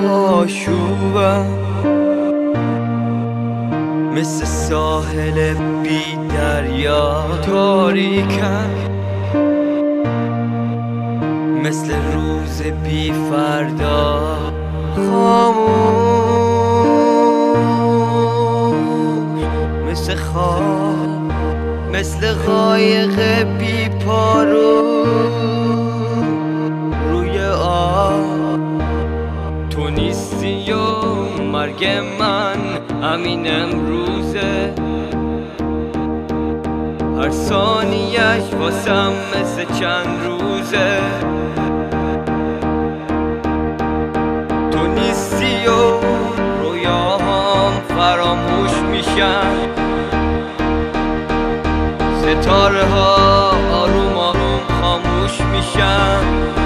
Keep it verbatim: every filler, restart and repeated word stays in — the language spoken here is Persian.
آشوبم، مثل ساحل بی دریا تاریکم، مثل روز بی فردا خاموش، مثل خواب، مثل قایق بی پارو روی آب. تو نیستی و مرگ من همین امروزه، هر ثانیش واسم مثل چند روزه. تو نیستی و رویاهام فراموش میشن، ستاره ها آروم آروم خاموش میشن.